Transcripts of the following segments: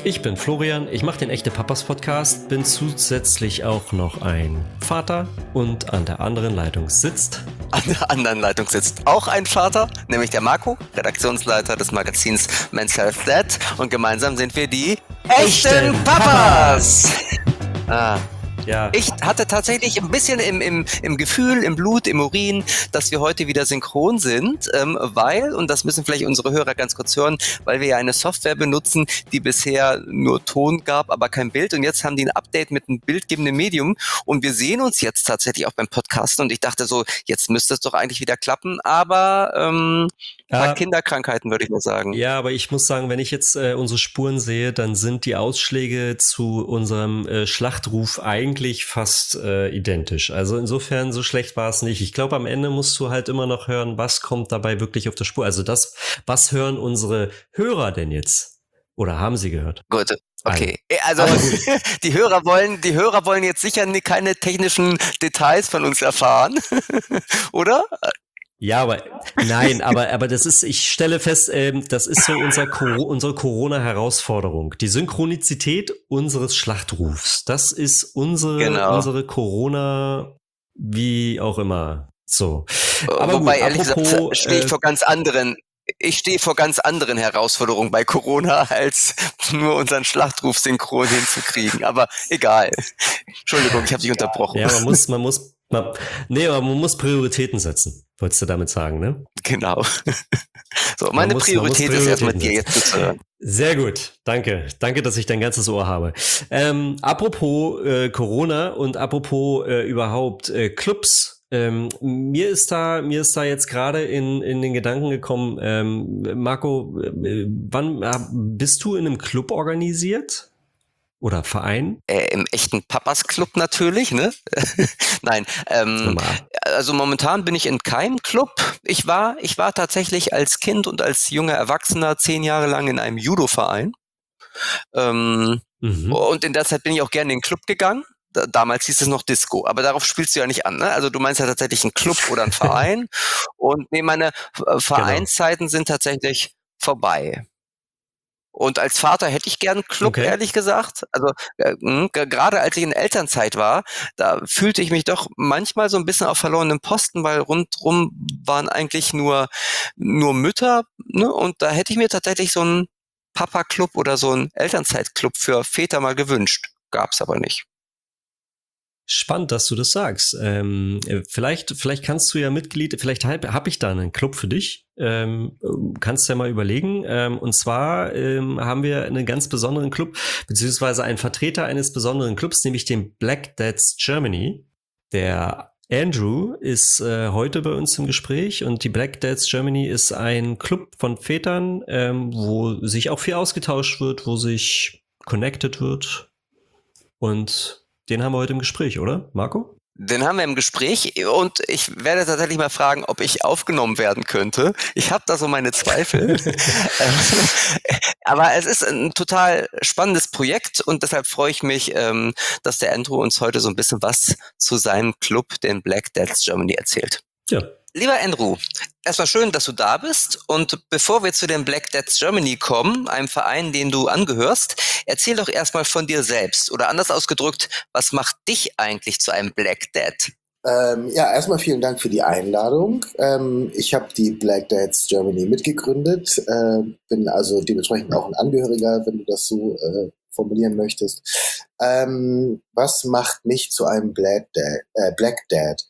Ich bin Florian, ich mache den Echte Papas Podcast, bin zusätzlich auch noch ein Vater und an der anderen Leitung sitzt... An der anderen Leitung sitzt auch ein Vater, nämlich der Marco, Redaktionsleiter des Magazins Men's Health Dad, und gemeinsam sind wir die Echten Papas! Ja. Ich hatte tatsächlich ein bisschen im Gefühl, im Blut, im Urin, dass wir heute wieder synchron sind, weil, und das müssen vielleicht unsere Hörer ganz kurz hören, weil wir ja eine Software benutzen, die bisher nur Ton gab, aber kein Bild, und jetzt haben die ein Update mit einem bildgebenden Medium und wir sehen uns jetzt tatsächlich auch beim Podcasten und ich dachte so, jetzt müsste es doch eigentlich wieder klappen, aber ein paar Kinderkrankheiten, würde ich mal sagen. Ja, aber ich muss sagen, wenn ich jetzt unsere Spuren sehe, dann sind die Ausschläge zu unserem Schlachtruf eigentlich fast identisch. Also insofern, so schlecht war es nicht. Ich glaube, am Ende musst du halt immer noch hören, was kommt dabei wirklich auf der Spur. Also das, was hören unsere Hörer denn jetzt? Oder haben sie gehört? Gut. Okay, also die Hörer wollen jetzt sicher keine technischen Details von uns erfahren, oder? Ja, aber nein, aber das ist, ich stelle fest, das ist so unsere Corona-Herausforderung. Die Synchronizität unseres Schlachtrufs. Das ist unsere Corona, wie auch immer. So. Aber wobei, gut, ehrlich gesagt, stehe ich stehe vor ganz anderen Herausforderungen bei Corona, als nur unseren Schlachtruf synchron hinzukriegen. Aber egal. Entschuldigung, ich habe dich unterbrochen. Ja, man muss Prioritäten setzen, wolltest du damit sagen, ne? Genau. So, meine Priorität ist erstmal dir jetzt zu hören. Sehr gut, danke. Danke, dass ich dein ganzes Ohr habe. Apropos Corona und apropos überhaupt Clubs. Mir ist da jetzt gerade in den Gedanken gekommen, Marco, wann bist du in einem Club organisiert? Oder Verein? Im echten Papas Club natürlich, ne? Nein, also momentan bin ich in keinem Club. Ich war tatsächlich als Kind und als junger Erwachsener 10 Jahre lang in einem Judo-Verein. Und in der Zeit bin ich auch gerne in den Club gegangen. Damals hieß es noch Disco, aber darauf spielst du ja nicht an, ne? Also du meinst ja tatsächlich einen Club oder einen Verein. Und nee, meine Vereinszeiten sind tatsächlich vorbei. Und als Vater hätte ich gern einen Club, ehrlich gesagt. Also gerade als ich in Elternzeit war, da fühlte ich mich doch manchmal so ein bisschen auf verlorenem Posten, weil rundrum waren eigentlich nur Mütter, ne? Und da hätte ich mir tatsächlich so einen Papa-Club oder so einen Elternzeitclub für Väter mal gewünscht. Gab's aber nicht. Spannend, dass du das sagst. Vielleicht kannst du ja vielleicht hab ich da einen Club für dich. Kannst du ja mal überlegen. Und zwar haben wir einen ganz besonderen Club, beziehungsweise einen Vertreter eines besonderen Clubs, nämlich den Black Dads Germany. Der Andrew ist heute bei uns im Gespräch und die Black Dads Germany ist ein Club von Vätern, wo sich auch viel ausgetauscht wird, wo sich connected wird. Und den haben wir heute im Gespräch, oder, Marco? Den haben wir im Gespräch und ich werde tatsächlich mal fragen, ob ich aufgenommen werden könnte. Ich habe da so meine Zweifel. Aber es ist ein total spannendes Projekt und deshalb freue ich mich, dass der Andrew uns heute so ein bisschen was zu seinem Club, den Black Dads Germany, erzählt. Ja. Lieber Andrew, erstmal schön, dass du da bist, und bevor wir zu den Black Dads Germany kommen, einem Verein, den du angehörst, erzähl doch erstmal von dir selbst, oder anders ausgedrückt, was macht dich eigentlich zu einem Black Dad? Ja, erstmal vielen Dank für die Einladung. Ich habe die Black Dads Germany mitgegründet, bin also dementsprechend auch ein Angehöriger, wenn du das so formulieren möchtest. Was macht mich zu einem Black Dad?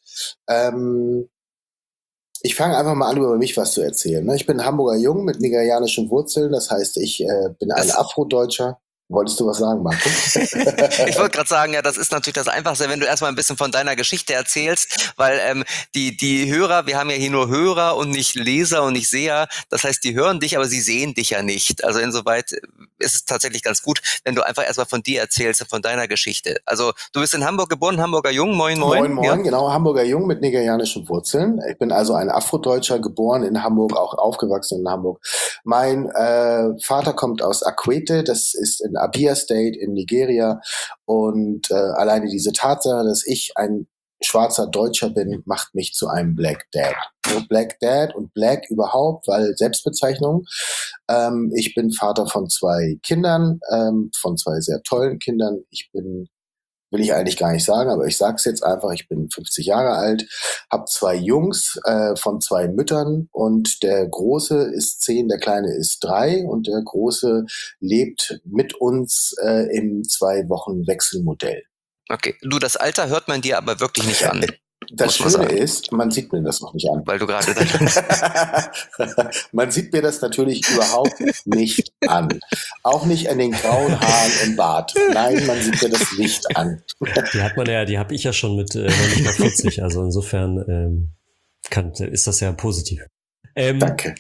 Ich fange einfach mal an, über mich was zu erzählen. Ne? Ich bin Hamburger Jung mit nigerianischen Wurzeln, das heißt, ich bin ein Afrodeutscher. Wolltest du was sagen, Marco? Ich wollte gerade sagen, ja, das ist natürlich das Einfachste, wenn du erstmal ein bisschen von deiner Geschichte erzählst, weil die Hörer, wir haben ja hier nur Hörer und nicht Leser und nicht Seher, das heißt, die hören dich, aber sie sehen dich ja nicht. Also insoweit ist es tatsächlich ganz gut, wenn du einfach erstmal von dir erzählst und von deiner Geschichte. Also du bist in Hamburg geboren, Hamburger Jung, moin. Moin, ja? Genau, Hamburger Jung mit nigerianischen Wurzeln. Ich bin also ein Afrodeutscher, geboren in Hamburg, auch aufgewachsen in Hamburg. Mein Vater kommt aus Akwete, das ist in Abia State in Nigeria, und alleine diese Tatsache, dass ich ein schwarzer Deutscher bin, macht mich zu einem Black Dad. So Black Dad und Black überhaupt, weil Selbstbezeichnung. Ich bin Vater von 2 Kindern, von 2 sehr tollen Kindern. Will ich eigentlich gar nicht sagen, aber ich sage es jetzt einfach, ich bin 50 Jahre alt, habe 2 Jungs von 2 Müttern und der Große ist 10, der Kleine ist 3 und der Große lebt mit uns im 2-Wochen-Wechselmodell. Okay, du, das Alter hört man dir aber wirklich nicht an. Das Schöne ist, man sieht mir das noch nicht an. Weil du gerade Man sieht mir das natürlich überhaupt nicht an. Auch nicht an den grauen Haaren im Bart. Nein, man sieht mir das nicht an. Die habe ich ja schon mit noch nicht mal 40. Also insofern ist das ja positiv. Danke.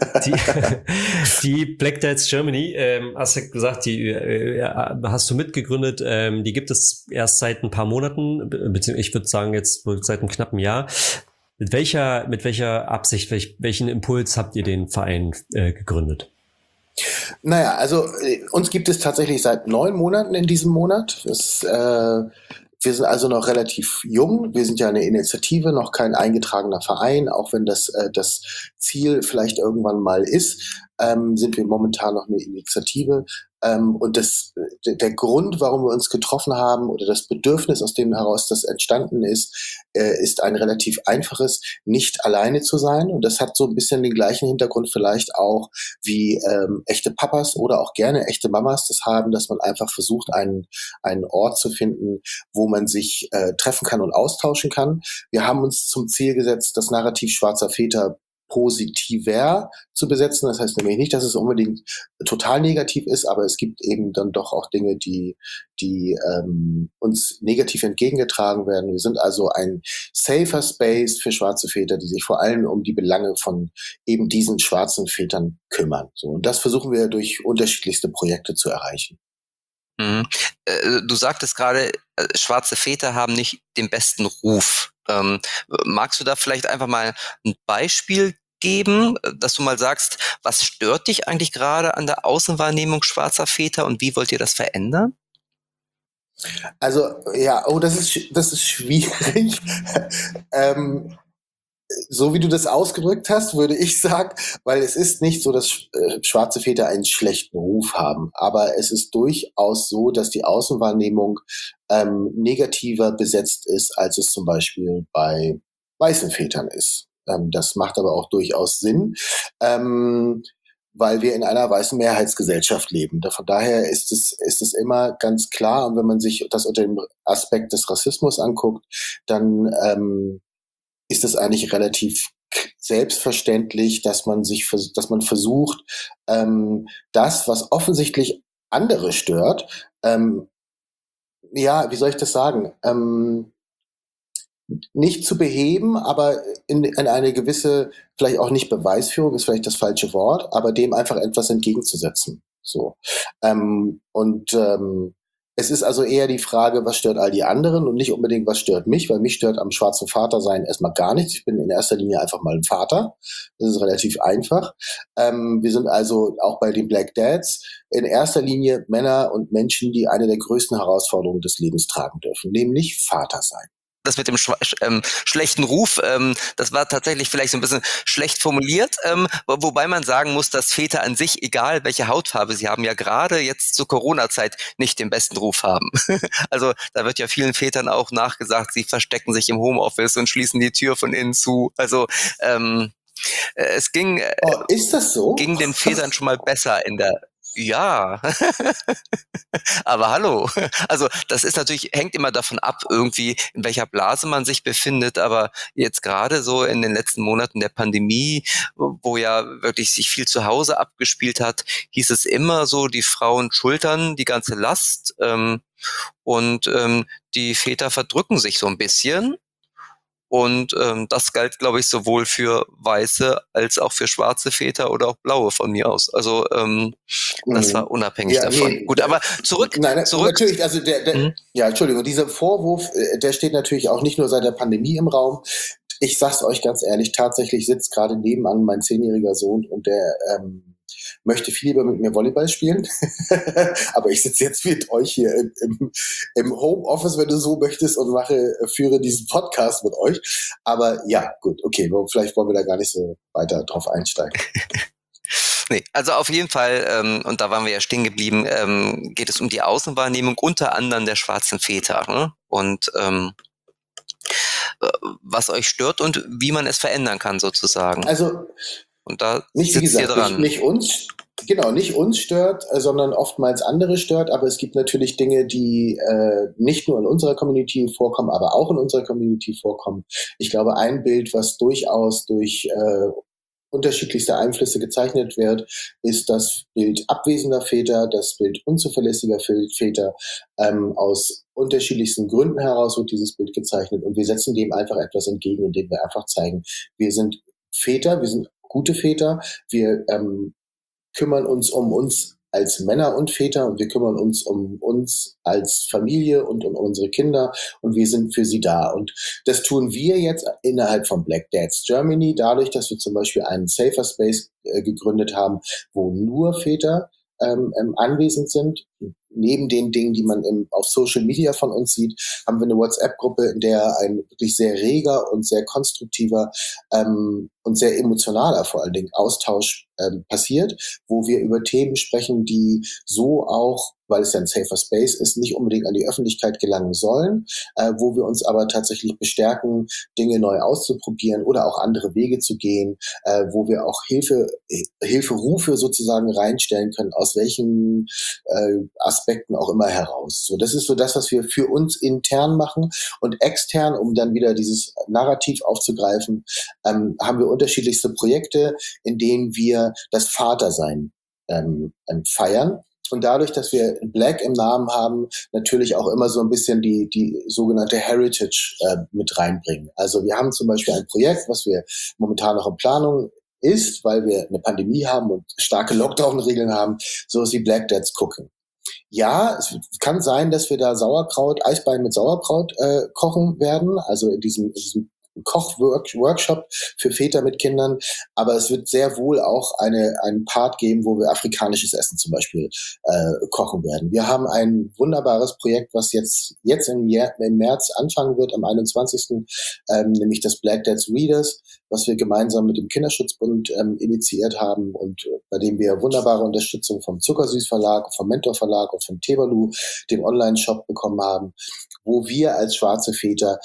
Die Black Dads Germany, hast du gesagt, die hast du mitgegründet, die gibt es erst seit ein paar Monaten, beziehungsweise ich würde sagen jetzt seit einem knappen Jahr. Mit welcher Absicht, welchen Impuls habt ihr den Verein gegründet? Naja, also uns gibt es tatsächlich seit 9 Monaten in diesem Monat. Wir sind also noch relativ jung. Wir sind ja eine Initiative, noch kein eingetragener Verein, auch wenn das Ziel vielleicht irgendwann mal ist, sind wir momentan noch eine Initiative. Und der Grund, warum wir uns getroffen haben oder das Bedürfnis, aus dem heraus das entstanden ist ein relativ einfaches, nicht alleine zu sein. Und das hat so ein bisschen den gleichen Hintergrund vielleicht auch wie echte Papas oder auch gerne echte Mamas das haben, dass man einfach versucht, einen Ort zu finden, wo man sich treffen kann und austauschen kann. Wir haben uns zum Ziel gesetzt, das Narrativ schwarzer Väter positiver zu besetzen. Das heißt nämlich nicht, dass es unbedingt total negativ ist, aber es gibt eben dann doch auch Dinge, die uns negativ entgegengetragen werden. Wir sind also ein safer Space für schwarze Väter, die sich vor allem um die Belange von eben diesen schwarzen Vätern kümmern. So, und das versuchen wir durch unterschiedlichste Projekte zu erreichen. Mhm. Du sagtest gerade, schwarze Väter haben nicht den besten Ruf. Magst du da vielleicht einfach mal ein Beispiel geben, dass du mal sagst, was stört dich eigentlich gerade an der Außenwahrnehmung schwarzer Väter und wie wollt ihr das verändern? Also, ja, das ist schwierig. So wie du das ausgedrückt hast, würde ich sagen, weil es ist nicht so, dass schwarze Väter einen schlechten Ruf haben, aber es ist durchaus so, dass die Außenwahrnehmung negativer besetzt ist, als es zum Beispiel bei weißen Vätern ist. Das macht aber auch durchaus Sinn, weil wir in einer weißen Mehrheitsgesellschaft leben. Von daher ist es immer ganz klar, und wenn man sich das unter dem Aspekt des Rassismus anguckt, dann ist es eigentlich relativ selbstverständlich, dass man versucht, das, was offensichtlich andere stört, wie soll ich das sagen, nicht zu beheben, aber in eine gewisse, vielleicht auch nicht Beweisführung, ist vielleicht das falsche Wort, aber dem einfach etwas entgegenzusetzen. So. Es ist also eher die Frage, was stört all die anderen und nicht unbedingt, was stört mich, weil mich stört am schwarzen Vater sein erstmal gar nichts. Ich bin in erster Linie einfach mal ein Vater. Das ist relativ einfach. Wir sind also auch bei den Black Dads in erster Linie Männer und Menschen, die eine der größten Herausforderungen des Lebens tragen dürfen, nämlich Vater sein. Das mit dem schlechten Ruf, das war tatsächlich vielleicht so ein bisschen schlecht formuliert, wobei man sagen muss, dass Väter an sich, egal welche Hautfarbe sie haben, ja gerade jetzt zur Corona-Zeit nicht den besten Ruf haben. Also da wird ja vielen Vätern auch nachgesagt, sie verstecken sich im Homeoffice und schließen die Tür von innen zu. Also es ging, ist das so? Ging den Vätern schon mal besser in der... Ja, aber hallo. Also das ist natürlich, hängt immer davon ab, irgendwie in welcher Blase man sich befindet, aber jetzt gerade so in den letzten Monaten der Pandemie, wo ja wirklich sich viel zu Hause abgespielt hat, hieß es immer so, die Frauen schultern die ganze Last und die Väter verdrücken sich so ein bisschen. Und das galt, glaube ich, sowohl für weiße als auch für schwarze Väter oder auch blaue von mir aus. Also das war unabhängig davon. Nee, gut, aber zurück. Natürlich, also Entschuldigung, dieser Vorwurf, der steht natürlich auch nicht nur seit der Pandemie im Raum. Ich sag's euch ganz ehrlich, tatsächlich sitzt gerade nebenan mein 10-jähriger Sohn und der möchte viel lieber mit mir Volleyball spielen. Aber ich sitze jetzt mit euch hier im Homeoffice, wenn du so möchtest, und führe diesen Podcast mit euch. Aber ja, gut, okay, vielleicht wollen wir da gar nicht so weiter drauf einsteigen. Nee, also auf jeden Fall, und da waren wir ja stehen geblieben, geht es um die Außenwahrnehmung unter anderem der schwarzen Väter, ne? Und was euch stört und wie man es verändern kann sozusagen. Also und da nicht, wie gesagt, ihr dran. Nicht uns stört, sondern oftmals andere stört, aber es gibt natürlich Dinge, die nicht nur in unserer Community vorkommen, aber auch in unserer Community vorkommen. Ich glaube, ein Bild, was durchaus durch unterschiedlichste Einflüsse gezeichnet wird, ist das Bild abwesender Väter, das Bild unzuverlässiger Väter. Aus unterschiedlichsten Gründen heraus wird dieses Bild gezeichnet und wir setzen dem einfach etwas entgegen, indem wir einfach zeigen, wir sind Väter, wir sind gute Väter, wir kümmern uns um uns als Männer und Väter und wir kümmern uns um uns als Familie und um unsere Kinder und wir sind für sie da. Und das tun wir jetzt innerhalb von Black Dads Germany, dadurch, dass wir zum Beispiel einen Safer Space gegründet haben, wo nur Väter anwesend sind. Neben den Dingen, die man auf Social Media von uns sieht, haben wir eine WhatsApp-Gruppe, in der ein wirklich sehr reger und sehr konstruktiver und sehr emotionaler vor allen Dingen Austausch passiert, wo wir über Themen sprechen, die so auch, weil es ja ein safer Space ist, nicht unbedingt an die Öffentlichkeit gelangen sollen, wo wir uns aber tatsächlich bestärken, Dinge neu auszuprobieren oder auch andere Wege zu gehen, wo wir auch Hilferufe sozusagen reinstellen können, aus welchen Aspekten auch immer heraus. So, das ist so das, was wir für uns intern machen und extern, um dann wieder dieses Narrativ aufzugreifen, haben wir unterschiedlichste Projekte, in denen wir das Vatersein feiern. Und dadurch, dass wir Black im Namen haben, natürlich auch immer so ein bisschen die sogenannte Heritage mit reinbringen. Also wir haben zum Beispiel ein Projekt, was wir momentan noch in Planung ist, weil wir eine Pandemie haben und starke Lockdown-Regeln haben, so ist wie Black Dads Cooking. Ja, es kann sein, dass wir da Eisbein mit Sauerkraut kochen werden, also in diesem Kochworkshop für Väter mit Kindern, aber es wird sehr wohl auch einen Part geben, wo wir afrikanisches Essen zum Beispiel kochen werden. Wir haben ein wunderbares Projekt, was jetzt im März anfangen wird, am 21., nämlich das Black Dads Readers, was wir gemeinsam mit dem Kinderschutzbund initiiert haben und bei dem wir wunderbare Unterstützung vom Zuckersüß Verlag, vom Mentor Verlag und vom Tebalu, dem Online-Shop, bekommen haben, wo wir als schwarze Väter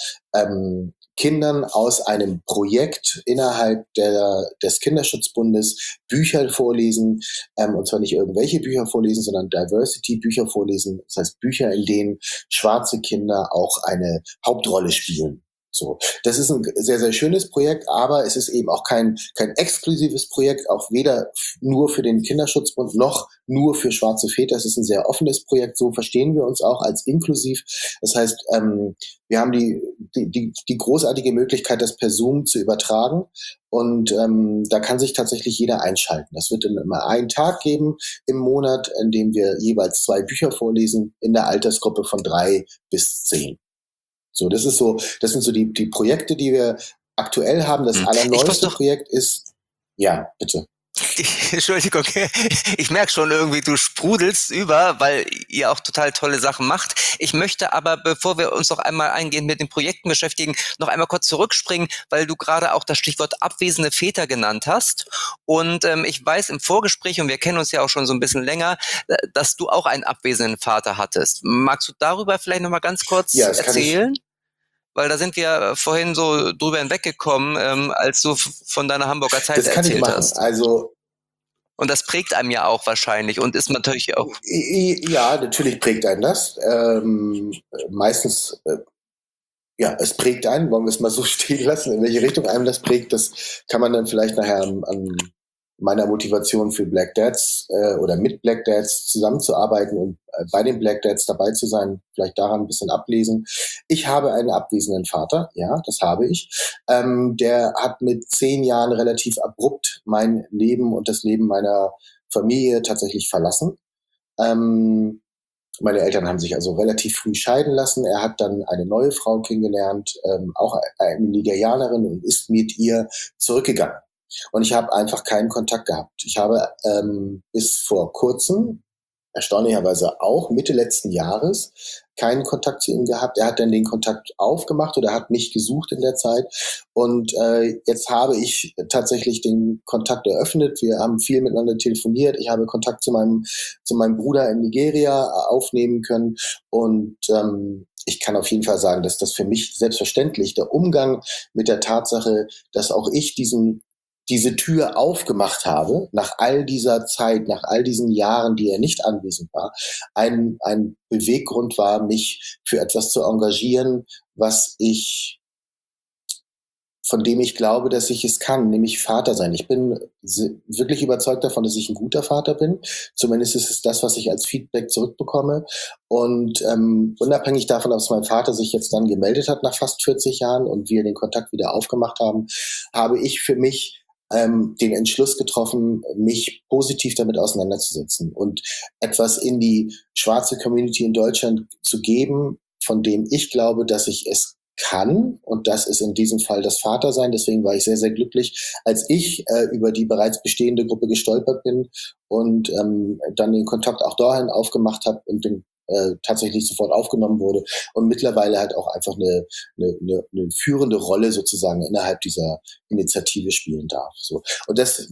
Kindern aus einem Projekt innerhalb des Kinderschutzbundes Bücher vorlesen, und zwar nicht irgendwelche Bücher vorlesen, sondern Diversity-Bücher vorlesen, das heißt Bücher, in denen schwarze Kinder auch eine Hauptrolle spielen. So, das ist ein sehr, sehr schönes Projekt, aber es ist eben auch kein exklusives Projekt, auch weder nur für den Kinderschutzbund noch nur für schwarze Väter. Es ist ein sehr offenes Projekt, so verstehen wir uns auch als inklusiv. Das heißt, wir haben die großartige Möglichkeit, das per Zoom zu übertragen und da kann sich tatsächlich jeder einschalten. Das wird dann immer einen Tag geben im Monat, in dem wir jeweils 2 Bücher vorlesen in der Altersgruppe von 3 bis 10. So, das sind so die Projekte, die wir aktuell haben. Das allerneueste Projekt ist, ja, bitte. Entschuldigung, ich merke schon irgendwie, du sprudelst über, weil ihr auch total tolle Sachen macht. Ich möchte aber, bevor wir uns noch einmal eingehend mit den Projekten beschäftigen, noch einmal kurz zurückspringen, weil du gerade auch das Stichwort abwesende Väter genannt hast. Und ich weiß im Vorgespräch, und wir kennen uns ja auch schon so ein bisschen länger, dass du auch einen abwesenden Vater hattest. Magst du darüber vielleicht noch mal ganz kurz erzählen? Weil da sind wir vorhin so drüber hinweggekommen, als du von deiner Hamburger Zeit erzählt hast. Also, und das prägt einem ja auch wahrscheinlich und ist natürlich auch... Ja, natürlich prägt einen das. Meistens, ja, es prägt einen, wollen wir es mal so stehen lassen. In welche Richtung einem das prägt, das kann man dann vielleicht nachher an meiner Motivation für Black Dads oder mit Black Dads zusammenzuarbeiten und bei den Black Dads dabei zu sein, vielleicht daran ein bisschen ablesen. Ich habe einen abwesenden Vater, ja, das habe ich. Der hat mit 10 Jahren relativ abrupt mein Leben und das Leben meiner Familie tatsächlich verlassen. Meine Eltern haben sich also relativ früh scheiden lassen. Er hat dann eine neue Frau kennengelernt, auch eine Nigerianerin, und ist mit ihr zurückgegangen. Und ich habe einfach keinen Kontakt gehabt. Ich habe bis vor kurzem, erstaunlicherweise auch Mitte letzten Jahres, keinen Kontakt zu ihm gehabt. Er hat dann den Kontakt aufgemacht oder hat mich gesucht in der Zeit. Und jetzt habe ich tatsächlich den Kontakt eröffnet. Wir haben viel miteinander telefoniert. Ich habe Kontakt zu meinem Bruder in Nigeria aufnehmen können. Und ich kann auf jeden Fall sagen, dass das für mich selbstverständlich der Umgang mit der Tatsache, dass auch ich diese Tür aufgemacht habe, nach all dieser Zeit, nach all diesen Jahren, die er nicht anwesend war, ein Beweggrund war, mich für etwas zu engagieren, von dem ich glaube, dass ich es kann, nämlich Vater sein. Ich bin wirklich überzeugt davon, dass ich ein guter Vater bin. Zumindest ist es das, was ich als Feedback zurückbekomme. Und unabhängig davon, ob mein Vater sich jetzt dann gemeldet hat nach fast 40 Jahren und wir den Kontakt wieder aufgemacht haben, habe ich für mich den Entschluss getroffen, mich positiv damit auseinanderzusetzen und etwas in die schwarze Community in Deutschland zu geben, von dem ich glaube, dass ich es kann, und das ist in diesem Fall das Vatersein. Deswegen war ich sehr, sehr glücklich, als ich über die bereits bestehende Gruppe gestolpert bin und dann den Kontakt auch dahin aufgemacht habe und den tatsächlich sofort aufgenommen wurde und mittlerweile halt auch einfach eine führende Rolle sozusagen innerhalb dieser Initiative spielen darf. So. Und das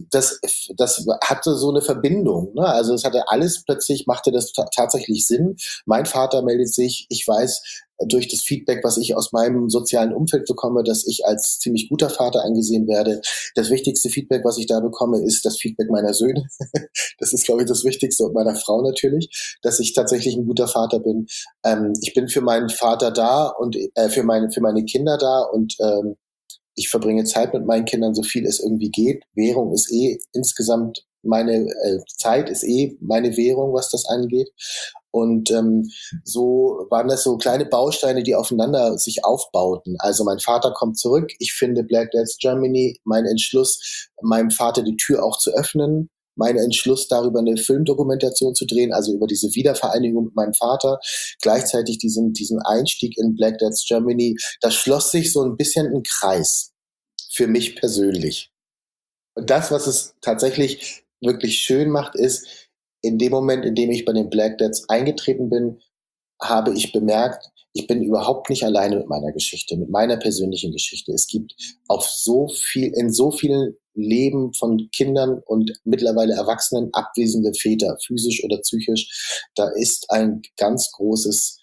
hatte so eine Verbindung, ne? Also es hatte alles, plötzlich machte das tatsächlich Sinn. Mein Vater meldet sich, ich weiß durch das Feedback, was ich aus meinem sozialen Umfeld bekomme, dass ich als ziemlich guter Vater angesehen werde. Das wichtigste Feedback, was ich da bekomme, ist das Feedback meiner Söhne. Das ist, glaube ich, das Wichtigste, und meiner Frau natürlich, dass ich tatsächlich ein guter Vater bin. Ich bin für meinen Vater da und für meine Kinder da, und ich verbringe Zeit mit meinen Kindern, so viel es irgendwie geht. Währung ist insgesamt Zeit ist meine Währung, was das angeht. Und so waren das so kleine Bausteine, die aufeinander sich aufbauten. Also mein Vater kommt zurück. Ich finde Black Dads Germany, mein Entschluss, meinem Vater die Tür auch zu öffnen, mein Entschluss, darüber eine Filmdokumentation zu drehen, also über diese Wiedervereinigung mit meinem Vater, gleichzeitig diesen Einstieg in Black Dads Germany, das schloss sich so ein bisschen ein Kreis für mich persönlich. Und das, was es tatsächlich wirklich schön macht, ist, in dem Moment, in dem ich bei den Black Dads eingetreten bin, habe ich bemerkt, ich bin überhaupt nicht alleine mit meiner Geschichte, mit meiner persönlichen Geschichte. Es gibt in so vielen Leben von Kindern und mittlerweile Erwachsenen abwesende Väter, physisch oder psychisch. Da ist ein ganz großes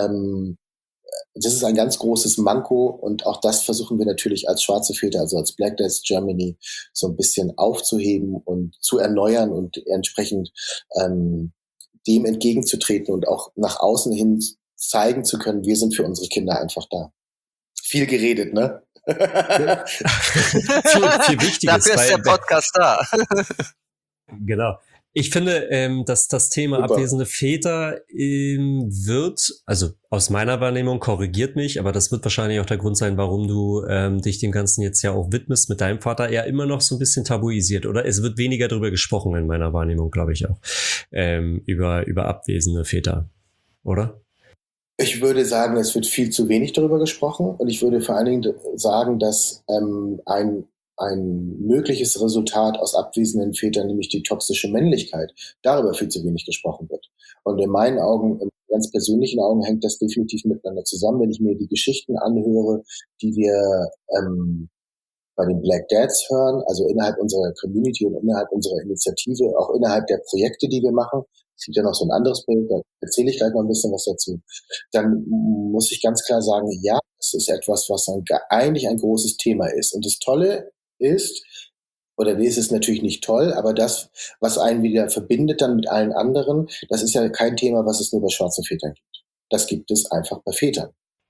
Manko, und auch das versuchen wir natürlich als schwarze Väter, also als Black Dads Germany, so ein bisschen aufzuheben und zu erneuern und entsprechend dem entgegenzutreten und auch nach außen hin zeigen zu können, wir sind für unsere Kinder einfach da. Viel geredet, ne? viel Wichtiges. Dafür ist der Podcast da. Genau. Ich finde, dass das Thema Super. abwesende Väter wird, also aus meiner Wahrnehmung, korrigiert mich, aber das wird wahrscheinlich auch der Grund sein, warum du dich dem Ganzen jetzt ja auch widmest mit deinem Vater, eher immer noch so ein bisschen tabuisiert, oder? Es wird weniger darüber gesprochen in meiner Wahrnehmung, glaube ich auch, über abwesende Väter, oder? Ich würde sagen, es wird viel zu wenig darüber gesprochen, und ich würde vor allen Dingen sagen, dass ein mögliches Resultat aus abwesenden Vätern, nämlich die toxische Männlichkeit, darüber viel zu wenig gesprochen wird. Und in meinen Augen, in ganz persönlichen Augen, hängt das definitiv miteinander zusammen. Wenn ich mir die Geschichten anhöre, die wir bei den Black Dads hören, also innerhalb unserer Community und innerhalb unserer Initiative, auch innerhalb der Projekte, die wir machen. Es gibt ja noch so ein anderes Projekt, da erzähle ich gleich noch ein bisschen was dazu. Dann muss ich ganz klar sagen, ja, es ist etwas, was eigentlich ein großes Thema ist. Und das Tolle ist, oder nee, es ist natürlich nicht toll, aber das, was einen wieder verbindet dann mit allen anderen, das ist ja kein Thema, was es nur bei schwarzen Vätern gibt. Das gibt es einfach bei Vätern.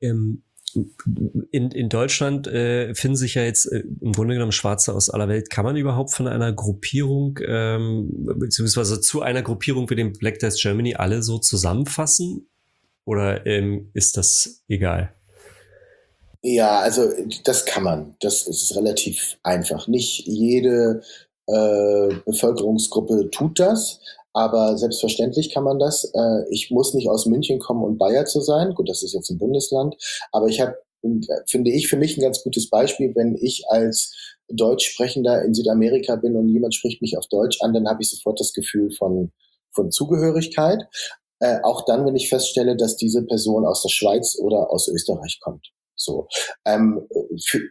In Deutschland finden sich ja jetzt im Grunde genommen Schwarze aus aller Welt. Kann man überhaupt von einer Gruppierung, beziehungsweise zu einer Gruppierung wie dem Black Dads Germany alle so zusammenfassen? Oder ist das egal? Ja, also das kann man. Das ist relativ einfach. Nicht jede Bevölkerungsgruppe tut das, aber selbstverständlich kann man das. Ich muss nicht aus München kommen, um Bayer zu sein. Gut, das ist jetzt ein Bundesland, aber ich habe finde ich für mich ein ganz gutes Beispiel, wenn ich als Deutschsprechender in Südamerika bin und jemand spricht mich auf Deutsch an, dann habe ich sofort das Gefühl von Zugehörigkeit. Auch dann, wenn ich feststelle, dass diese Person aus der Schweiz oder aus Österreich kommt. So. Für,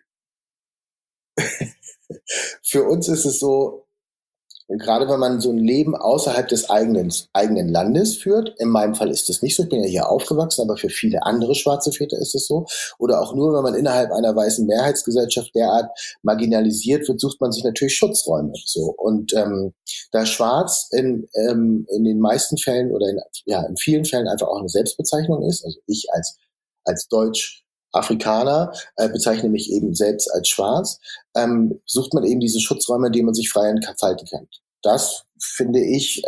für uns ist es so, gerade wenn man so ein Leben außerhalb des eigenen Landes führt, in meinem Fall ist das nicht so, ich bin ja hier aufgewachsen, aber für viele andere schwarze Väter ist es so. Oder auch nur, wenn man innerhalb einer weißen Mehrheitsgesellschaft derart marginalisiert wird, sucht man sich natürlich Schutzräume. So. Und da Schwarz in den meisten Fällen oder in vielen Fällen einfach auch eine Selbstbezeichnung ist, also ich als Deutsch Afrikaner bezeichne mich eben selbst als schwarz, sucht man eben diese Schutzräume, in denen man sich frei entfalten kann. Das, finde ich,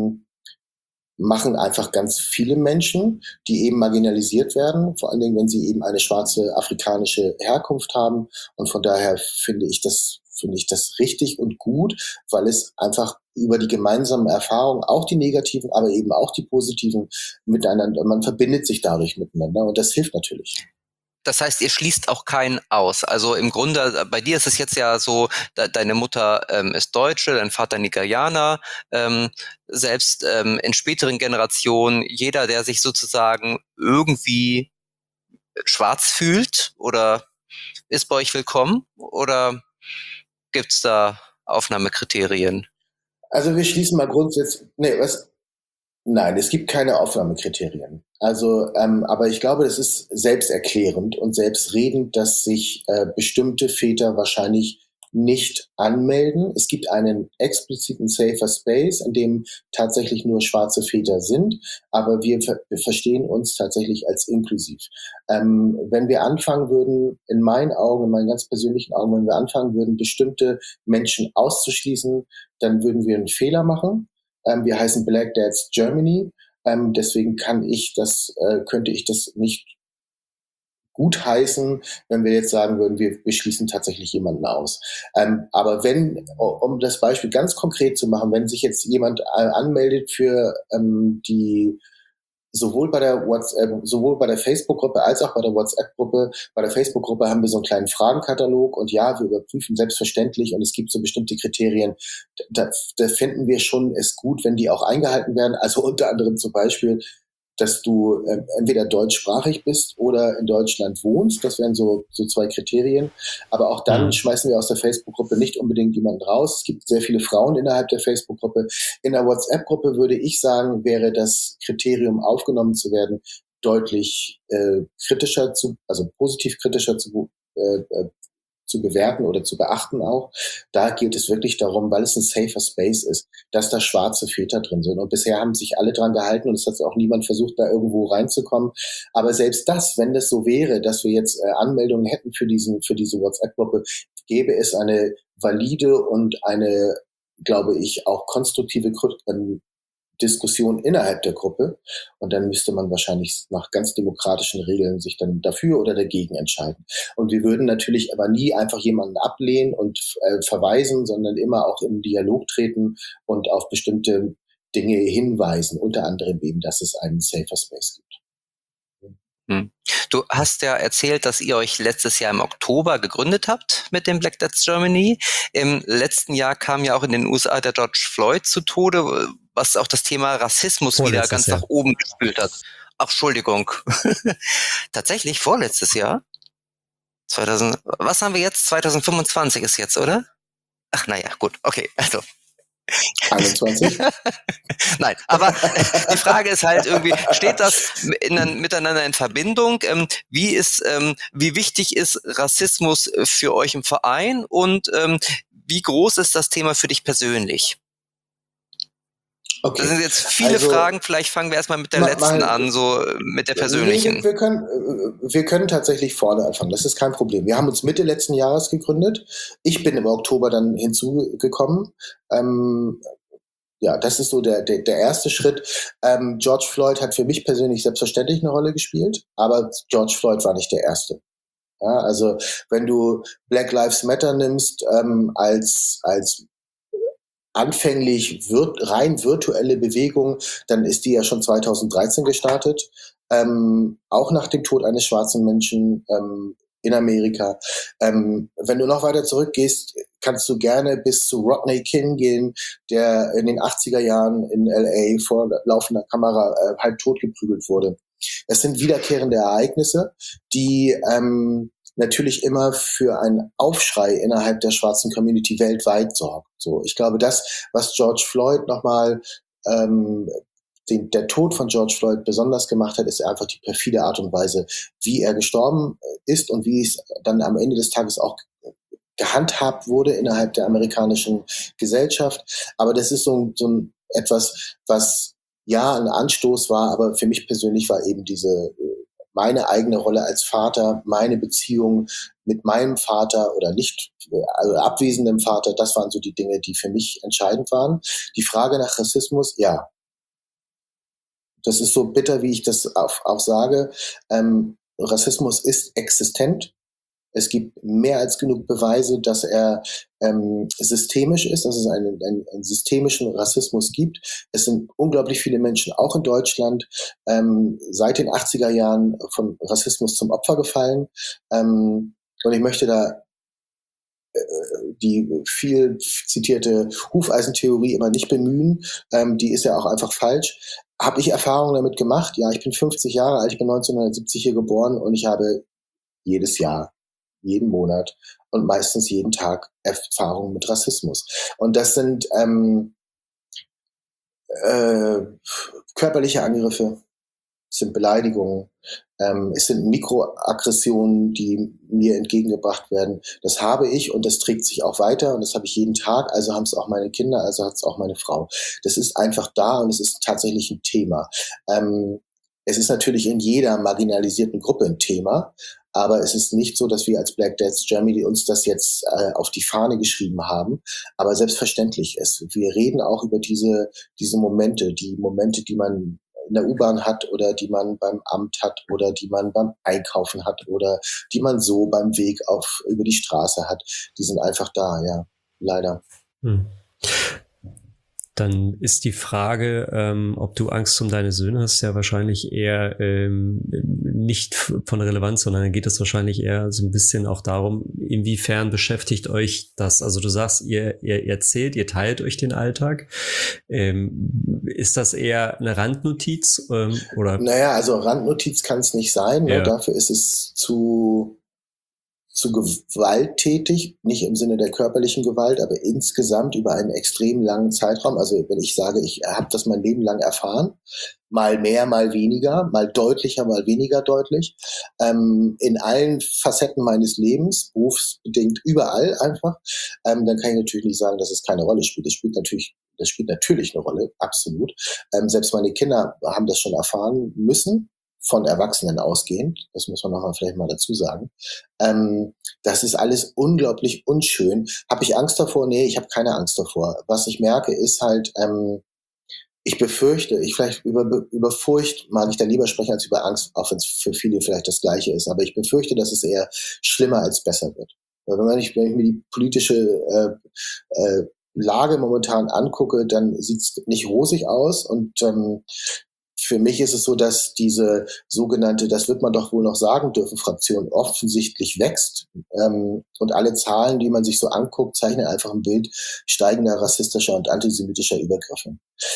machen einfach ganz viele Menschen, die eben marginalisiert werden, vor allen Dingen, wenn sie eben eine schwarze afrikanische Herkunft haben. Und von daher finde ich das richtig und gut, weil es einfach über die gemeinsamen Erfahrungen, auch die negativen, aber eben auch die positiven miteinander, man verbindet sich dadurch miteinander und das hilft natürlich. Das heißt, ihr schließt auch keinen aus. Also im Grunde, bei dir ist es jetzt ja so, deine Mutter ist Deutsche, dein Vater Nigerianer. Selbst in späteren Generationen, jeder, der sich sozusagen irgendwie schwarz fühlt, oder ist bei euch willkommen? Oder gibt's da Aufnahmekriterien? Also wir schließen mal grundsätzlich, nein, es gibt keine Aufnahmekriterien. Also, aber ich glaube, das ist selbsterklärend und selbstredend, dass sich bestimmte Väter wahrscheinlich nicht anmelden. Es gibt einen expliziten Safer Space, in dem tatsächlich nur schwarze Väter sind, aber wir verstehen uns tatsächlich als inklusiv. Wenn wir anfangen würden, in meinen Augen, in meinen ganz persönlichen Augen, wenn wir anfangen würden, bestimmte Menschen auszuschließen, dann würden wir einen Fehler machen. Wir heißen Black Dads Germany. Deswegen könnte ich das nicht gutheißen, wenn wir jetzt sagen würden, wir schließen tatsächlich jemanden aus. Aber um das Beispiel ganz konkret zu machen, wenn sich jetzt jemand anmeldet für die sowohl bei der Facebook-Gruppe als auch bei der WhatsApp-Gruppe. Bei der Facebook-Gruppe haben wir so einen kleinen Fragenkatalog und ja, wir überprüfen selbstverständlich und es gibt so bestimmte Kriterien. Da finden wir schon es gut, wenn die auch eingehalten werden. Also unter anderem zum Beispiel, dass du entweder deutschsprachig bist oder in Deutschland wohnst. Das wären so zwei Kriterien. Aber auch dann schmeißen wir aus der Facebook-Gruppe nicht unbedingt jemanden raus. Es gibt sehr viele Frauen innerhalb der Facebook-Gruppe. In der WhatsApp-Gruppe würde ich sagen, wäre das Kriterium aufgenommen zu werden, deutlich positiv kritischer zu bewerten oder zu beachten auch. Da geht es wirklich darum, weil es ein safer Space ist, dass da schwarze Väter drin sind. Und bisher haben sich alle dran gehalten und es hat auch niemand versucht, da irgendwo reinzukommen. Aber selbst das, wenn das so wäre, dass wir jetzt Anmeldungen hätten für diese WhatsApp-Gruppe, gäbe es eine valide und eine, glaube ich, auch konstruktive Diskussion innerhalb der Gruppe und dann müsste man wahrscheinlich nach ganz demokratischen Regeln sich dann dafür oder dagegen entscheiden. Und wir würden natürlich aber nie einfach jemanden ablehnen und verweisen, sondern immer auch im Dialog treten und auf bestimmte Dinge hinweisen, unter anderem eben, dass es einen Safer Space gibt. Du hast ja erzählt, dass ihr euch letztes Jahr im Oktober gegründet habt mit dem Black Dads Germany. Im letzten Jahr kam ja auch in den USA der George Floyd zu Tode, was auch das Thema Rassismus wieder ganz nach oben gespült hat. Ach, Entschuldigung. Tatsächlich vorletztes Jahr? Was haben wir jetzt? 2025 ist jetzt, oder? Ach, naja, gut. Okay, also 21? Nein, aber die Frage ist halt irgendwie, steht das miteinander in Verbindung? Wie wichtig ist Rassismus für euch im Verein und wie groß ist das Thema für dich persönlich? Okay. Das sind jetzt viele Fragen, vielleicht fangen wir erstmal mit der letzten an, so mit der persönlichen. Nee, wir können tatsächlich vorne anfangen, das ist kein Problem. Wir haben uns Mitte letzten Jahres gegründet. Ich bin im Oktober dann hinzugekommen. Ja, das ist so der erste Schritt. George Floyd hat für mich persönlich selbstverständlich eine Rolle gespielt, aber George Floyd war nicht der Erste. Ja, also wenn du Black Lives Matter nimmst als anfänglich rein virtuelle Bewegung, dann ist die ja schon 2013 gestartet, auch nach dem Tod eines schwarzen Menschen in Amerika. Wenn du noch weiter zurückgehst, kannst du gerne bis zu Rodney King gehen, der in den 80er Jahren in LA vor laufender Kamera halb tot geprügelt wurde. Es sind wiederkehrende Ereignisse, die natürlich immer für einen Aufschrei innerhalb der schwarzen Community weltweit sorgt. So, ich glaube, das, was George Floyd nochmal der Tod von George Floyd besonders gemacht hat, ist einfach die perfide Art und Weise, wie er gestorben ist und wie es dann am Ende des Tages auch gehandhabt wurde innerhalb der amerikanischen Gesellschaft. Aber das ist so ein etwas, was ja ein Anstoß war, aber für mich persönlich war eben meine eigene Rolle als Vater, meine Beziehung mit meinem Vater oder nicht, also abwesendem Vater, das waren so die Dinge, die für mich entscheidend waren. Die Frage nach Rassismus, ja, das ist so bitter, wie ich das auch sage. Rassismus ist existent. Es gibt mehr als genug Beweise, dass er systemisch ist, dass es einen systemischen Rassismus gibt. Es sind unglaublich viele Menschen, auch in Deutschland, seit den 80er Jahren von Rassismus zum Opfer gefallen. Und ich möchte da die viel zitierte Hufeisentheorie immer nicht bemühen. Die ist ja auch einfach falsch. Habe ich Erfahrungen damit gemacht? Ja, ich bin 50 Jahre alt, ich bin 1970 hier geboren und ich habe jedes Jahr, jeden Monat und meistens jeden Tag Erfahrungen mit Rassismus. Und das sind körperliche Angriffe, es sind Beleidigungen, es sind Mikroaggressionen, die mir entgegengebracht werden. Das habe ich und das trägt sich auch weiter und das habe ich jeden Tag. Also haben es auch meine Kinder, also hat es auch meine Frau. Das ist einfach da und es ist tatsächlich ein Thema. Es ist natürlich in jeder marginalisierten Gruppe ein Thema, aber es ist nicht so, dass wir als Black Dads Germany uns das jetzt auf die Fahne geschrieben haben. Aber selbstverständlich ist, wir reden auch über diese Momente, die man in der U-Bahn hat oder die man beim Amt hat oder die man beim Einkaufen hat oder die man so beim Weg über die Straße hat. Die sind einfach da, ja, leider. Dann ist die Frage, ob du Angst um deine Söhne hast, ja wahrscheinlich eher nicht von Relevanz, sondern dann geht es wahrscheinlich eher so ein bisschen auch darum, inwiefern beschäftigt euch das? Also du sagst, ihr erzählt, ihr teilt euch den Alltag. Ist das eher eine Randnotiz? Oder? Naja, also Randnotiz kann es nicht sein. Ja. Ne? Dafür ist es zu gewalttätig, nicht im Sinne der körperlichen Gewalt, aber insgesamt über einen extrem langen Zeitraum. Also wenn ich sage, ich habe das mein Leben lang erfahren, mal mehr, mal weniger, mal deutlicher, mal weniger deutlich, in allen Facetten meines Lebens, berufsbedingt überall einfach, dann kann ich natürlich nicht sagen, dass es keine Rolle spielt. Das spielt natürlich eine Rolle, absolut. Selbst meine Kinder haben das schon erfahren müssen, von Erwachsenen ausgehend, das muss man nochmal vielleicht mal dazu sagen. Das ist alles unglaublich unschön. Habe ich Angst davor? Nee, ich habe keine Angst davor. Was ich merke, ist halt, ich befürchte, über Furcht mag ich da lieber sprechen als über Angst, auch wenn es für viele vielleicht das Gleiche ist, aber ich befürchte, dass es eher schlimmer als besser wird. Weil wenn ich mir die politische Lage momentan angucke, dann sieht es nicht rosig aus und für mich ist es so, dass diese sogenannte, das wird man doch wohl noch sagen dürfen, Fraktion offensichtlich wächst. Und alle Zahlen, die man sich so anguckt, zeichnen einfach ein Bild steigender rassistischer und antisemitischer Übergriffe.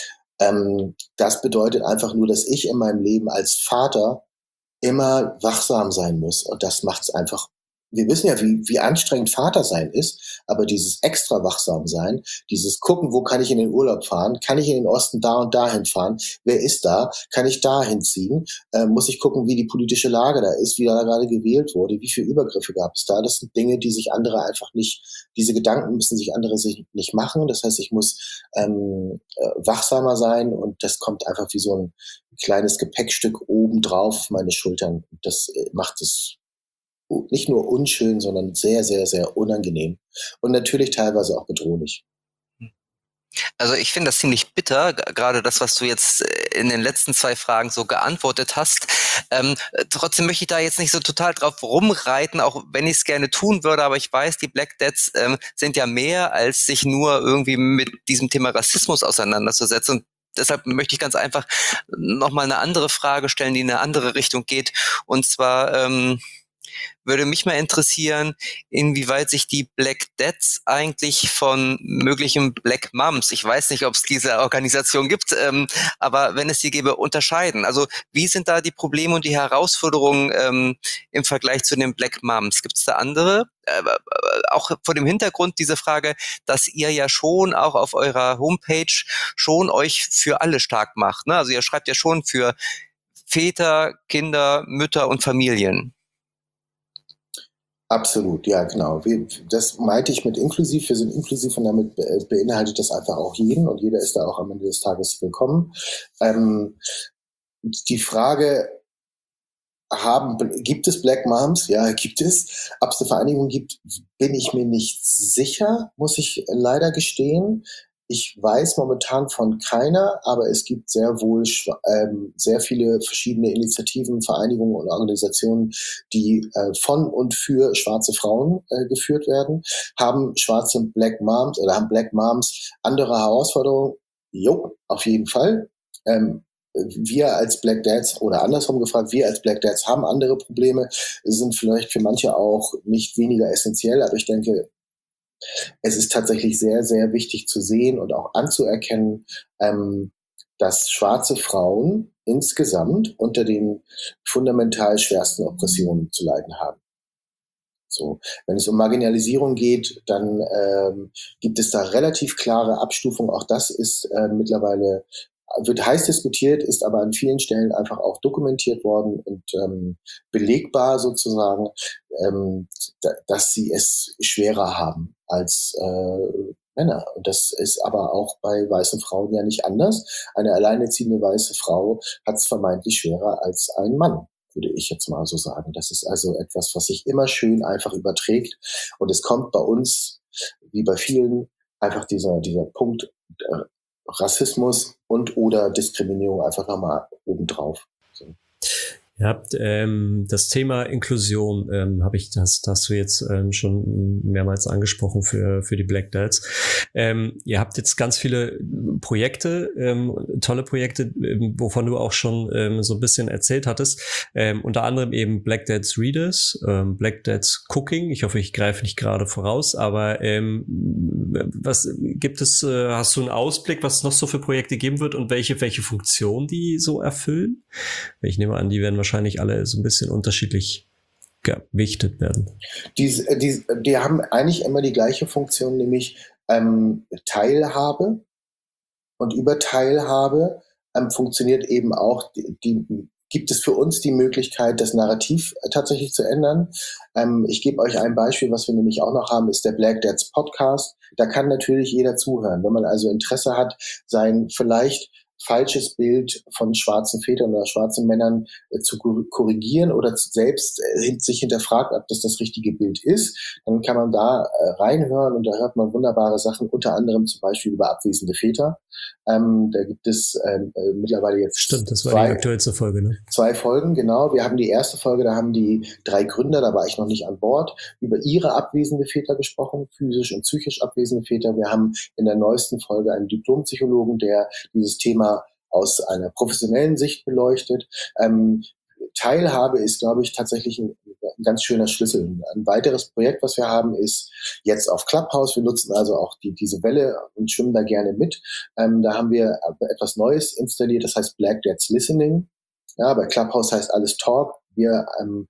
Das bedeutet einfach nur, dass ich in meinem Leben als Vater immer wachsam sein muss. Und das macht es einfach. Wir wissen ja, wie anstrengend Vater sein ist, aber dieses extra wachsam sein, dieses gucken, wo kann ich in den Urlaub fahren, kann ich in den Osten da und dahin fahren, wer ist da, kann ich dahin ziehen, muss ich gucken, wie die politische Lage da ist, wie da gerade gewählt wurde, wie viele Übergriffe gab es da. Das sind Dinge, die sich andere einfach nicht, diese Gedanken müssen sich andere sich nicht machen. Das heißt, ich muss wachsamer sein und das kommt einfach wie so ein kleines Gepäckstück obendrauf auf meine Schultern. Das macht es nicht nur unschön, sondern sehr, sehr, sehr unangenehm und natürlich teilweise auch bedrohlich. Also ich finde das ziemlich bitter, gerade das, was du jetzt in den letzten 2 Fragen so geantwortet hast. Trotzdem möchte ich da jetzt nicht so total drauf rumreiten, auch wenn ich es gerne tun würde, aber ich weiß, die Black Dads sind ja mehr, als sich nur irgendwie mit diesem Thema Rassismus auseinanderzusetzen. Und deshalb möchte ich ganz einfach nochmal eine andere Frage stellen, die in eine andere Richtung geht. Und zwar würde mich mal interessieren, inwieweit sich die Black Dads eigentlich von möglichen Black Moms, ich weiß nicht, ob es diese Organisation gibt, aber wenn es sie gäbe, unterscheiden. Also wie sind da die Probleme und die Herausforderungen im Vergleich zu den Black Moms? Gibt es da andere? Auch vor dem Hintergrund diese Frage, dass ihr ja schon auch auf eurer Homepage schon euch für alle stark macht. Ne? Also ihr schreibt ja schon für Väter, Kinder, Mütter und Familien. Absolut, ja, genau. Das meinte ich mit inklusiv. Wir sind inklusiv und damit beinhaltet das einfach auch jeden und jeder ist da auch am Ende des Tages willkommen. Die Frage, gibt es Black Moms? Ja, gibt es. Ob es eine Vereinigung gibt, bin ich mir nicht sicher, muss ich leider gestehen. Ich weiß momentan von keiner, aber es gibt sehr wohl sehr viele verschiedene Initiativen, Vereinigungen und Organisationen, die von und für schwarze Frauen geführt werden. Haben schwarze Black Moms oder haben Black Moms andere Herausforderungen? Jo, auf jeden Fall. Wir als Black Dads oder andersrum gefragt, wir als Black Dads haben andere Probleme, sind vielleicht für manche auch nicht weniger essentiell, aber ich denke, es ist tatsächlich sehr, sehr wichtig zu sehen und auch anzuerkennen, dass schwarze Frauen insgesamt unter den fundamental schwersten Oppressionen zu leiden haben. So, wenn es um Marginalisierung geht, dann gibt es da relativ klare Abstufungen. Auch das ist mittlerweile wird heiß diskutiert, ist aber an vielen Stellen einfach auch dokumentiert worden und belegbar sozusagen, dass sie es schwerer haben als Männer. Und das ist aber auch bei weißen Frauen ja nicht anders. Eine alleinerziehende weiße Frau hat es vermeintlich schwerer als ein Mann, würde ich jetzt mal so sagen. Das ist also etwas, was sich immer schön einfach überträgt. Und es kommt bei uns, wie bei vielen, einfach dieser Punkt Rassismus und oder Diskriminierung einfach nochmal obendrauf. So. Ja, das Thema Inklusion das hast du jetzt schon mehrmals angesprochen für die Black Dads. Ihr habt jetzt ganz viele Projekte, tolle Projekte, wovon du auch schon so ein bisschen erzählt hattest. Unter anderem eben Black Dads Readers, Black Dads Cooking. Ich hoffe, ich greife nicht gerade voraus, aber was gibt es? Hast du einen Ausblick, was es noch so für Projekte geben wird und welche Funktion die so erfüllen? Ich nehme an, die werden wahrscheinlich alle so ein bisschen unterschiedlich gewichtet werden. Die haben eigentlich immer die gleiche Funktion, nämlich Teilhabe. Und über Teilhabe funktioniert eben auch, gibt es für uns die Möglichkeit, das Narrativ tatsächlich zu ändern. Ich gebe euch ein Beispiel, was wir nämlich auch noch haben, ist der Black Dads Podcast. Da kann natürlich jeder zuhören. Wenn man also Interesse hat, sein vielleicht falsches Bild von schwarzen Vätern oder schwarzen Männern zu korrigieren oder selbst sich hinterfragt, ob das richtige Bild ist, dann kann man da reinhören und da hört man wunderbare Sachen, unter anderem zum Beispiel über abwesende Väter. Da gibt es mittlerweile jetzt Stimmt, das war die aktuellste Folge, ne? 2 Folgen, genau. Wir haben die erste Folge, da haben die 3 Gründer, da war ich noch nicht an Bord, über ihre abwesende Väter gesprochen, physisch und psychisch abwesende Väter. Wir haben in der neuesten Folge einen Diplompsychologen, der dieses Thema aus einer professionellen Sicht beleuchtet. Teilhabe ist, glaube ich, tatsächlich ein ganz schöner Schlüssel. Ein weiteres Projekt, was wir haben, ist jetzt auf Clubhouse. Wir nutzen also auch diese Welle und schwimmen da gerne mit. Da haben wir etwas Neues installiert, das heißt Black Dads Listening. Ja, bei Clubhouse heißt alles Talk. Wir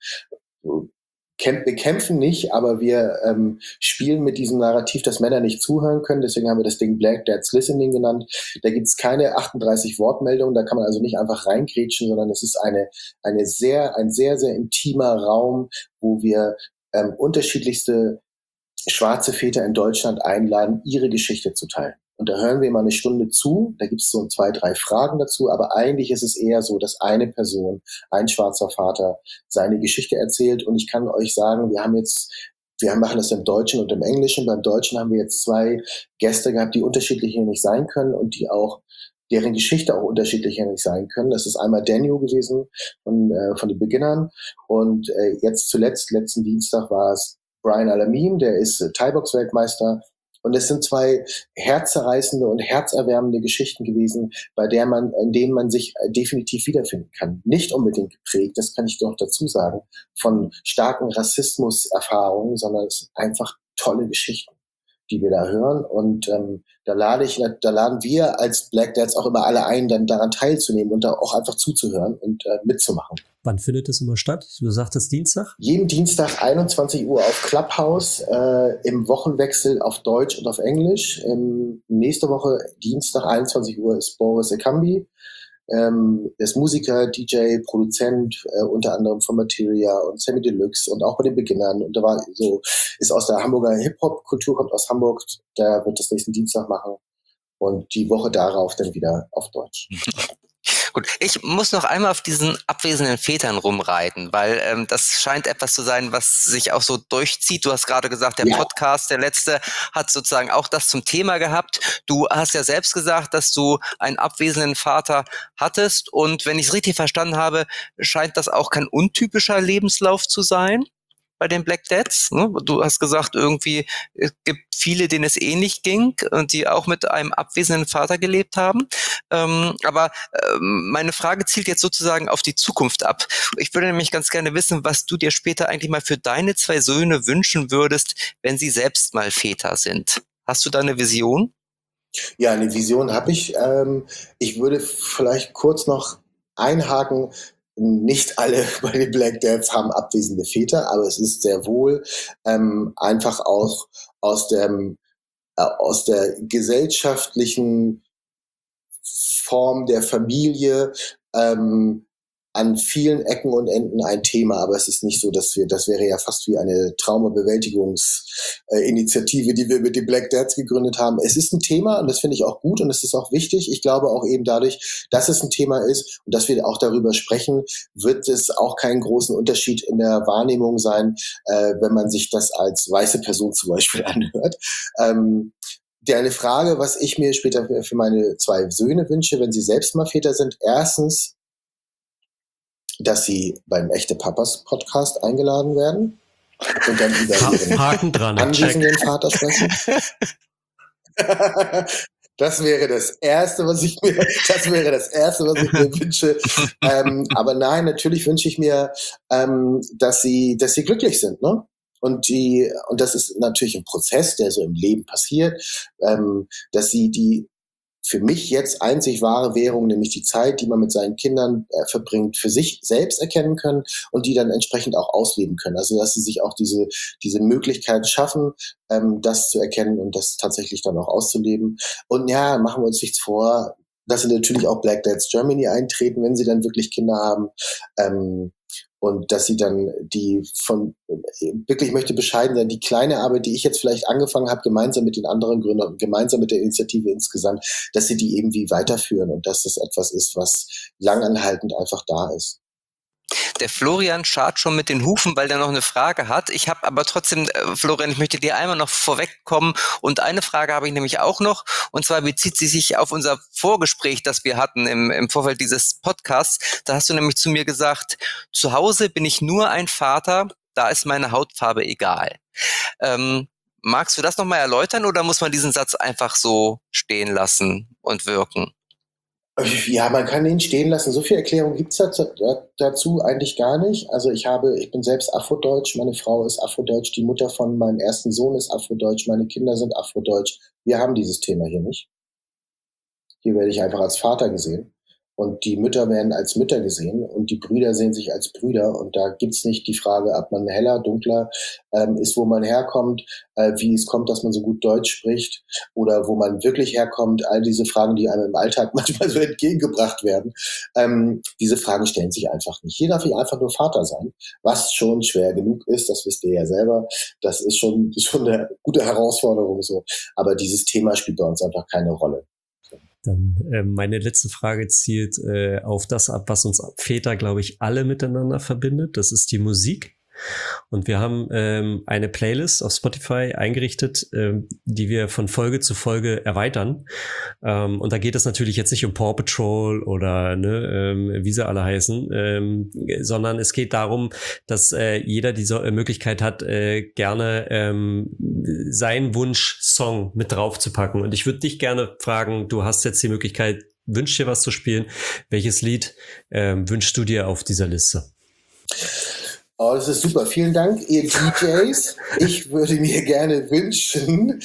kämpfen nicht, aber wir spielen mit diesem Narrativ, dass Männer nicht zuhören können. Deswegen haben wir das Ding Black Dads Listening genannt. Da gibt es keine 38 Wortmeldungen, da kann man also nicht einfach reingrätschen, sondern es ist ein sehr, sehr intimer Raum, wo wir unterschiedlichste schwarze Väter in Deutschland einladen, ihre Geschichte zu teilen. Und da hören wir immer eine Stunde zu, da gibt es so 2, 3 Fragen dazu, aber eigentlich ist es eher so, dass eine Person, ein schwarzer Vater, seine Geschichte erzählt. Und ich kann euch sagen, wir machen das im Deutschen und im Englischen. Beim Deutschen haben wir jetzt 2 Gäste gehabt, die unterschiedlich nicht sein können und die auch deren Geschichte auch unterschiedlich sein können. Das ist einmal Daniel gewesen von den Beginnern und jetzt zuletzt, letzten Dienstag war es Brian Alamin, der ist Thai-Box-Weltmeister. Und es sind zwei herzzerreißende und herzerwärmende Geschichten gewesen, in denen man sich definitiv wiederfinden kann. Nicht unbedingt geprägt, das kann ich doch dazu sagen, von starken Rassismuserfahrungen, sondern es sind einfach tolle Geschichten, die wir da hören. Und da laden wir als Black Dads auch immer alle ein, dann daran teilzunehmen und da auch einfach zuzuhören und mitzumachen. Wann findet es immer statt? Du sagtest Dienstag? Jeden Dienstag 21 Uhr auf Clubhouse, im Wochenwechsel auf Deutsch und auf Englisch. Nächste Woche Dienstag 21 Uhr ist Boris Ekambi. Der ist Musiker, DJ, Produzent, unter anderem von Materia und Sammy Deluxe und auch bei den Beginnern. Und ist aus der Hamburger Hip-Hop-Kultur, kommt aus Hamburg. Der wird das nächsten Dienstag machen. Und die Woche darauf dann wieder auf Deutsch. Gut, ich muss noch einmal auf diesen abwesenden Vätern rumreiten, weil das scheint etwas zu sein, was sich auch so durchzieht. Du hast gerade gesagt, der Podcast, der letzte, hat sozusagen auch das zum Thema gehabt. Du hast ja selbst gesagt, dass du einen abwesenden Vater hattest und wenn ich es richtig verstanden habe, scheint das auch kein untypischer Lebenslauf zu sein bei den Black Dads. Ne? Du hast gesagt, irgendwie, es gibt viele, denen es ähnlich ging und die auch mit einem abwesenden Vater gelebt haben. Aber meine Frage zielt jetzt sozusagen auf die Zukunft ab. Ich würde nämlich ganz gerne wissen, was du dir später eigentlich mal für deine 2 Söhne wünschen würdest, wenn sie selbst mal Väter sind. Hast du da eine Vision? Ja, eine Vision habe ich. Ich würde vielleicht kurz noch einhaken. Nicht alle bei den Black Dads haben abwesende Väter, aber es ist sehr wohl einfach auch aus der gesellschaftlichen Form der Familie an vielen Ecken und Enden ein Thema, aber es ist nicht so, das wäre ja fast wie eine Traumabewältigungsinitiative, die wir mit den Black Dads gegründet haben. Es ist ein Thema und das finde ich auch gut und es ist auch wichtig. Ich glaube auch eben dadurch, dass es ein Thema ist und dass wir auch darüber sprechen, wird es auch keinen großen Unterschied in der Wahrnehmung sein, wenn man sich das als weiße Person zum Beispiel anhört. Eine Frage, was ich mir später für meine 2 Söhne wünsche, wenn sie selbst mal Väter sind. Erstens, dass sie beim Echte Papas Podcast eingeladen werden und dann über ihren anwesenden Vater sprechen. Das wäre das Erste, was ich mir wünsche. Aber nein, natürlich wünsche ich mir, dass sie glücklich sind, ne? Und das ist natürlich ein Prozess, der so im Leben passiert, dass sie die für mich jetzt einzig wahre Währung, nämlich die Zeit, die man mit seinen Kindern verbringt, für sich selbst erkennen können und die dann entsprechend auch ausleben können. Also dass sie sich auch diese Möglichkeit schaffen, das zu erkennen und das tatsächlich dann auch auszuleben. Und ja, machen wir uns nichts vor, dass sie natürlich auch Black Dads Germany eintreten, wenn sie dann wirklich Kinder haben. Und dass sie dann wirklich möchte bescheiden sein, die kleine Arbeit, die ich jetzt vielleicht angefangen habe, gemeinsam mit den anderen Gründern, gemeinsam mit der Initiative insgesamt, dass sie die irgendwie weiterführen und dass das etwas ist, was langanhaltend einfach da ist. Der Florian scharrt schon mit den Hufen, weil der noch eine Frage hat. Ich habe aber trotzdem, Florian, ich möchte dir einmal noch vorwegkommen und eine Frage habe ich nämlich auch noch und zwar bezieht sie sich auf unser Vorgespräch, das wir hatten im Vorfeld dieses Podcasts. Da hast du nämlich zu mir gesagt, zu Hause bin ich nur ein Vater, da ist meine Hautfarbe egal. Magst du das nochmal erläutern oder muss man diesen Satz einfach so stehen lassen und wirken? Ja, man kann ihn stehen lassen. So viel Erklärung gibt's dazu eigentlich gar nicht. Also ich bin selbst Afrodeutsch, meine Frau ist Afrodeutsch, die Mutter von meinem ersten Sohn ist Afrodeutsch, meine Kinder sind Afrodeutsch. Wir haben dieses Thema hier nicht. Hier werde ich einfach als Vater gesehen. Und die Mütter werden als Mütter gesehen und die Brüder sehen sich als Brüder. Und da gibt's nicht die Frage, ob man heller, dunkler ist, wo man herkommt, wie es kommt, dass man so gut Deutsch spricht oder wo man wirklich herkommt. All diese Fragen, die einem im Alltag manchmal so entgegengebracht werden, diese Fragen stellen sich einfach nicht. Hier darf ich einfach nur Vater sein, was schon schwer genug ist, das wisst ihr ja selber. Das ist schon eine gute Herausforderung so. Aber dieses Thema spielt bei uns einfach keine Rolle. Dann meine letzte Frage zielt auf das ab, was uns Väter, glaube ich, alle miteinander verbindet. Das ist die Musik. Und wir haben eine Playlist auf Spotify eingerichtet, die wir von Folge zu Folge erweitern. Und da geht es natürlich jetzt nicht um Paw Patrol oder wie sie alle heißen, sondern es geht darum, dass jeder die Möglichkeit hat, gerne seinen Wunsch-Song mit draufzupacken. Und ich würde dich gerne fragen, du hast jetzt die Möglichkeit, wünschst dir was zu spielen. Welches Lied wünschst du dir auf dieser Liste? Oh, das ist super. Vielen Dank, ihr DJs. Ich würde mir gerne wünschen,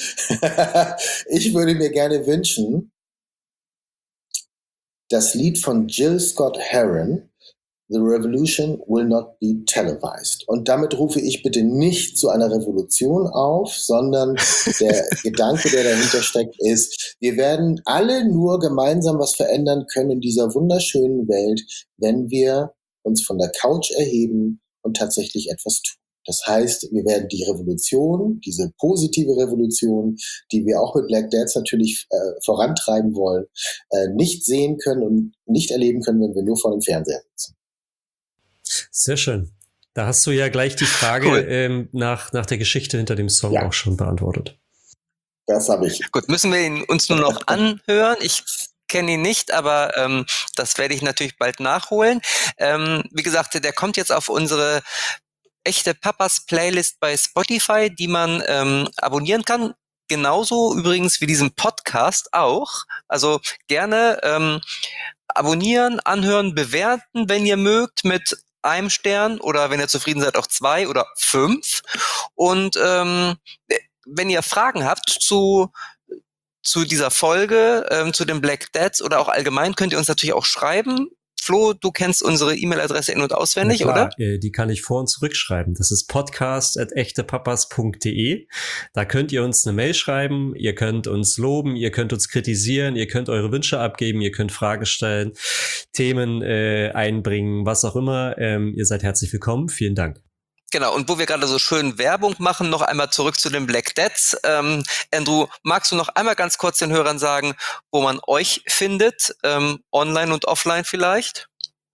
das Lied von Jill Scott-Heron, The Revolution Will Not Be Televised. Und damit rufe ich bitte nicht zu einer Revolution auf, sondern der Gedanke, der dahinter steckt, ist, wir werden alle nur gemeinsam was verändern können in dieser wunderschönen Welt, wenn wir uns von der Couch erheben und tatsächlich etwas tun. Das heißt, wir werden die Revolution, diese positive Revolution, die wir auch mit Black Dads natürlich vorantreiben wollen, nicht sehen können und nicht erleben können, wenn wir nur vor dem Fernseher sitzen. Sehr schön. Da hast du ja gleich die Frage nach der Geschichte hinter dem Song auch schon beantwortet. Das habe ich. Gut, müssen wir ihn uns nur noch anhören. Ich kenne ihn nicht, aber das werde ich natürlich bald nachholen. Wie gesagt, der kommt jetzt auf unsere echte Papas Playlist bei Spotify, die man abonnieren kann. Genauso übrigens wie diesen Podcast auch. Also gerne abonnieren, anhören, bewerten, wenn ihr mögt, mit einem Stern oder wenn ihr zufrieden seid auch 2 oder 5. Und wenn ihr Fragen habt zu dieser Folge, zu den Black Dads oder auch allgemein, könnt ihr uns natürlich auch schreiben. Flo, du kennst unsere E-Mail-Adresse in- und auswendig, oder? Die kann ich vor- und zurückschreiben. Das ist podcast@echtepapas.de. Da könnt ihr uns eine Mail schreiben, ihr könnt uns loben, ihr könnt uns kritisieren, ihr könnt eure Wünsche abgeben, ihr könnt Fragen stellen, Themen einbringen, was auch immer. Ihr seid herzlich willkommen. Vielen Dank. Genau, und wo wir gerade so schön Werbung machen, noch einmal zurück zu den Black Dads. Andrew, magst du noch einmal ganz kurz den Hörern sagen, wo man euch findet, online und offline vielleicht?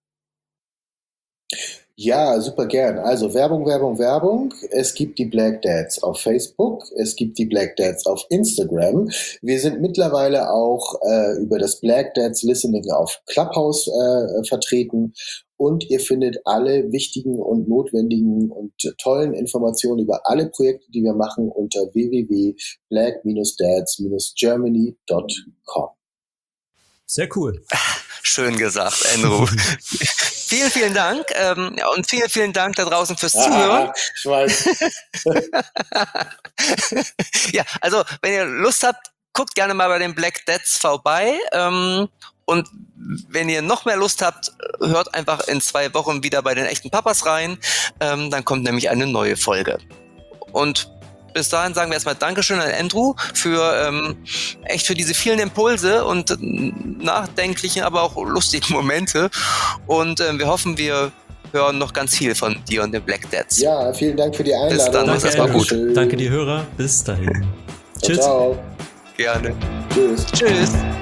Ja, super gern. Also Werbung. Es gibt die Black Dads auf Facebook, es gibt die Black Dads auf Instagram. Wir sind mittlerweile auch über das Black Dads Listening auf Clubhouse vertreten. Und ihr findet alle wichtigen und notwendigen und tollen Informationen über alle Projekte, die wir machen, unter www.black-dads-germany.com. Sehr cool. Schön gesagt, Andrew. Vielen, vielen Dank und vielen, vielen Dank da draußen fürs Zuhören. Ich weiß. Ja, also wenn ihr Lust habt, guckt gerne mal bei den Black Dads vorbei. Und wenn ihr noch mehr Lust habt, hört einfach in 2 Wochen wieder bei den echten Papas rein. Dann kommt nämlich eine neue Folge. Und bis dahin sagen wir erstmal Dankeschön an Andrew für diese vielen Impulse und nachdenklichen, aber auch lustigen Momente. Und wir hoffen, wir hören noch ganz viel von dir und den Black Dads. Ja, vielen Dank für die Einladung. Bis dann, das war gut. Danke die Hörer. Bis dahin. Tschüss. Ciao. Gerne. Tschüss. Tschüss.